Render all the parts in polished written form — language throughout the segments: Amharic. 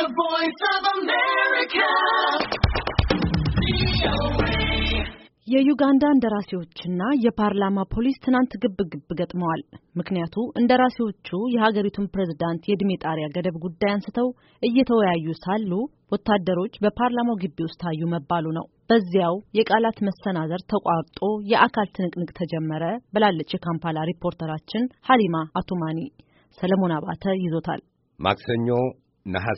The Voice of America. የዩጋንዳ እንደራሴዎችና የፓርላማ ፖሊስ ትናንት ግብ ገጥመዋል። ምክንያቱ እንደራሴዎቹ የሀገሪቱን ፕሬዝዳንት የእድሜ ጣሪያ ገደብ ጉዳይ አንስተው እየተወያዩ ሳሉ ወታደሮች በፓርላማው ግቢ ውስጥ ታዩ መባሉ ነው። በዚያው የቃላት መሰናዘር ተቋርጦ የአካል ትንቅንቅ ተጀመረ ብላለች የካምፓላ ሪፖርተራችን ሀሊማ አቱማኒ። ሰለሞን አባተ ይዞታል። ማክሰኞ ነሐሴ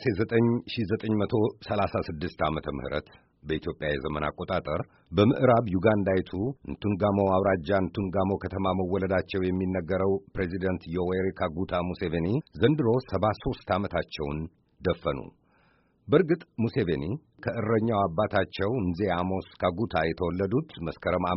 9 ዓመተ ምህረት በኢትዮጵያ የዘመን አቆጣጠር በምዕራብ ዩጋንዳይቱ እንቱንጋሞ አውራጃ እንቱንጋሞ ከተማ መወለዳቸው የሚነገረው ፕሬዚደንት ዮዌሪ ካጉታ ሙሴቬኒ ዘንድሮ 73 ዓመታቸውን ደፈኑ። በእርግጥ ሙሴቬኒ ከእረኛው አባታቸው እንዜ አሞስ ካጉታ የተወለዱት መስከረም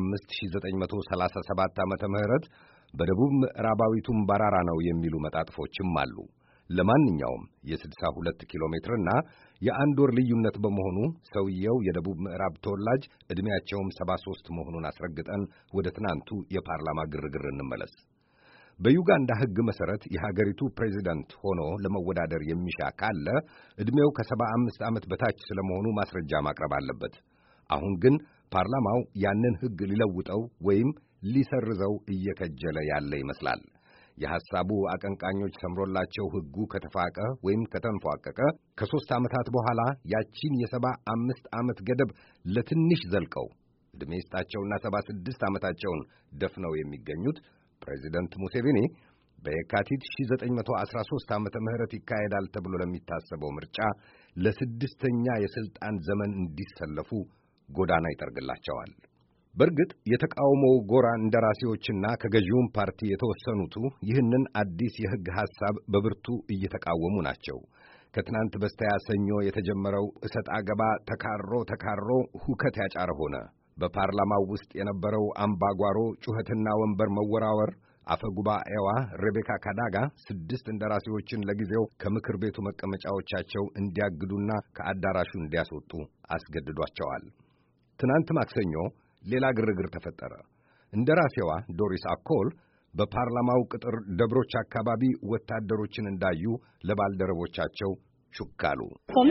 5937 ዓመተ ምህረት በደቡብ ምዕራባዊቱ ምባራራ ነው የሚሉ መጣጥፎችም አሉ። ለማንኛውም የ62 ኪሎ ሜትርና የአንድ ወር ልዩነት በመሆኑ ሰውየው የደቡብ ምዕራብ ተወላጅ ዕድሜያቸውም 73 መሆኑን አስረግጠን ወደ ትናንቱ የፓርላማ ግርግር እንመለስ። በዩጋንዳ ሕግ መሠረት የሀገሪቱ ፕሬዚደንት ሆኖ ለመወዳደር የሚሻ ካለ ዕድሜው ከ75 ዓመት በታች ስለመሆኑ ማስረጃ ማቅረብ አለበት። አሁን ግን ፓርላማው ያንን ሕግ ሊለውጠው ወይም ሊሰርዘው እየከጀለ ያለ ይመስላል። የሐሳቡ አቀንቃኞች ሰምሮላቸው ሕጉ ከተፋቀ ወይም ከተንፏቀቀ ከ3 ዓመታት በኋላ ያቺን የ75 ዓመት ገደብ ለትንሽ ዘልቀው ዕድሜ ይስጣቸውና 76 ዓመታቸውን ደፍነው የሚገኙት ፕሬዚደንት ሙሴቬኒ በየካቲት 1913 ዓመተ ምህረት ይካሄዳል ተብሎ ለሚታሰበው ምርጫ ለስድስተኛ የሥልጣን ዘመን እንዲሰለፉ ጎዳና ይጠርግላቸዋል። በእርግጥ የተቃውሞው ጎራ እንደራሴዎችና ከገዢውም ፓርቲ የተወሰኑቱ ይህንን አዲስ የሕግ ሐሳብ በብርቱ እየተቃወሙ ናቸው። ከትናንት በስቲያ ሰኞ የተጀመረው እሰጥ አገባ ተካሮ ሁከት ያጫረ ሆነ። በፓርላማው ውስጥ የነበረው አምባጓሮ ጩኸትና ወንበር መወራወር አፈ ጉባኤዋ ሬቤካ ካዳጋ 6 እንደራሴዎችን ለጊዜው ከምክር ቤቱ መቀመጫዎቻቸው እንዲያግዱና ከአዳራሹ እንዲያስወጡ አስገድዷቸዋል። ትናንት ማክሰኞ ሌላ ግርግር ተፈጠረ። እንደራሴዋ ዶሪስ አኮል በፓርላማው ቅጥር ደብሮች አካባቢ ወታደሮችን እንዳዩ ለባልደረቦቻቸው ሹካሉ።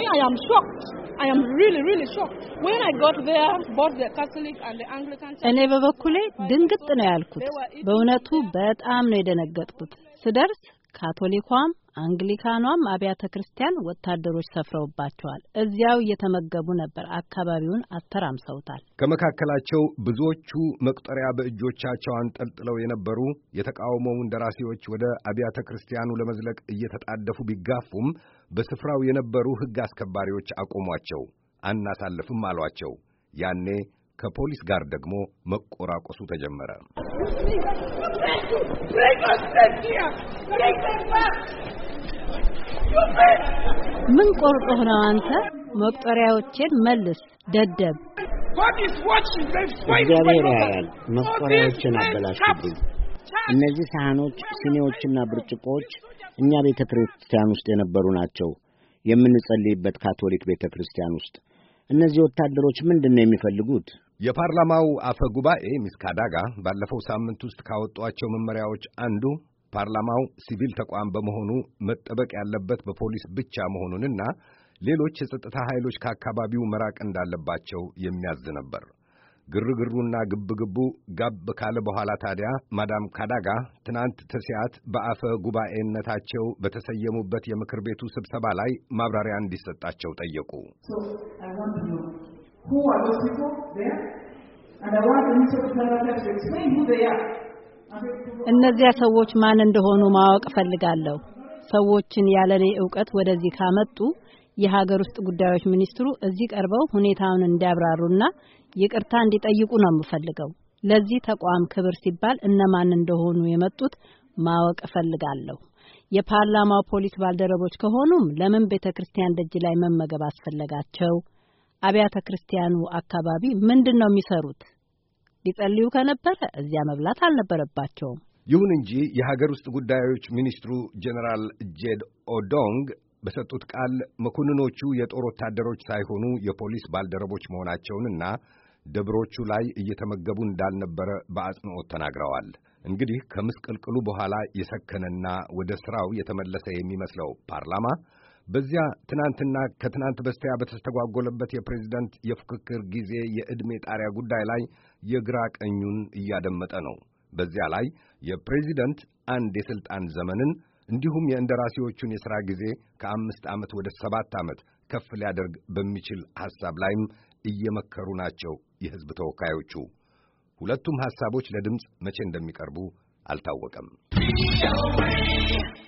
እኔ በበኩሌ ድንግጥ ነው ያልኩት። በእውነቱ በጣም ነው የደነገጥኩት። ስደርስ ካቶሊኳም አንግሊካኗም አብያተ ክርስቲያን ወታደሮች ሰፍረውባቸዋል። እዚያው እየተመገቡ ነበር። አካባቢውን አተራምሰውታል። ከመካከላቸው ብዙዎቹ መቁጠሪያ በእጆቻቸው አንጠልጥለው የነበሩ የተቃውሞው እንደራሴዎች ወደ አብያተ ክርስቲያኑ ለመዝለቅ እየተጣደፉ ቢጋፉም በስፍራው የነበሩ ሕግ አስከባሪዎች አቆሟቸው። አናሳልፍም አሏቸው። ያኔ ከፖሊስ ጋር ደግሞ መቆራቆሱ ተጀመረ። ምን ቆርጦህ ነው አንተ? መቁጠሪያዎችን መልስ ደደብ። እግዚአብሔር ያያል። መቁጠሪያዎችን አበላሽብኝ። እነዚህ ሳህኖች፣ ሲኒዎችና ብርጭቆዎች እኛ ቤተ ክርስቲያን ውስጥ የነበሩ ናቸው። የምንጸልይበት ካቶሊክ ቤተ ክርስቲያን ውስጥ። እነዚህ ወታደሮች ምንድነው የሚፈልጉት? የፓርላማው አፈ ጉባኤ ሚስ ካዳጋ ባለፈው ሳምንት ውስጥ ካወጧቸው መመሪያዎች አንዱ ፓርላማው ሲቪል ተቋም በመሆኑ መጠበቅ ያለበት በፖሊስ ብቻ መሆኑንና ሌሎች የጸጥታ ኃይሎች ከአካባቢው መራቅ እንዳለባቸው የሚያዝ ነበር። ግርግሩና ግብግቡ ጋብ ካለ በኋላ ታዲያ ማዳም ካዳጋ ትናንት ተሲያት በአፈ ጉባኤነታቸው በተሰየሙበት የምክር ቤቱ ስብሰባ ላይ ማብራሪያ እንዲሰጣቸው ጠየቁ። እነዚያ ሰዎች ማን እንደሆኑ ማወቅ ፈልጋለሁ። ሰዎችን ያለኔ ዕውቀት ወደዚህ ካመጡ የሀገር ውስጥ ጉዳዮች ሚኒስትሩ እዚህ ቀርበው ሁኔታውን እንዲያብራሩና ይቅርታ እንዲጠይቁ ነው የምፈልገው። ለዚህ ተቋም ክብር ሲባል እነማን እንደሆኑ የመጡት ማወቅ ፈልጋለሁ። የፓርላማው ፖሊስ ባልደረቦች ከሆኑም ለምን ቤተክርስቲያን ደጅ ላይ መመገብ አስፈለጋቸው? አብያተ ክርስቲያኑ አካባቢ ምንድነው የሚሰሩት? ሊጸልዩ ከነበረ እዚያ መብላት አልነበረባቸውም። ይሁን እንጂ የሀገር ውስጥ ጉዳዮች ሚኒስትሩ ጀነራል ጄድ ኦዶንግ በሰጡት ቃል መኮንኖቹ የጦር ወታደሮች ሳይሆኑ የፖሊስ ባልደረቦች መሆናቸውንና ደብሮቹ ላይ እየተመገቡ እንዳልነበረ በአጽንኦት ተናግረዋል። እንግዲህ ከምስቅልቅሉ በኋላ የሰከነና ወደ ስራው የተመለሰ የሚመስለው ፓርላማ በዚያ ትናንትና ከትናንት በስቲያ በተስተጓጎለበት የፕሬዝደንት የፉክክር ጊዜ የዕድሜ ጣሪያ ጉዳይ ላይ የግራ ቀኙን እያደመጠ ነው። በዚያ ላይ የፕሬዝደንት አንድ የሥልጣን ዘመንን እንዲሁም የእንደራሴዎቹን የሥራ ጊዜ ከ5 ዓመት ወደ 7 ዓመት ከፍ ሊያደርግ በሚችል ሐሳብ ላይም እየመከሩ ናቸው የሕዝብ ተወካዮቹ። ሁለቱም ሐሳቦች ለድምፅ መቼ እንደሚቀርቡ አልታወቀም።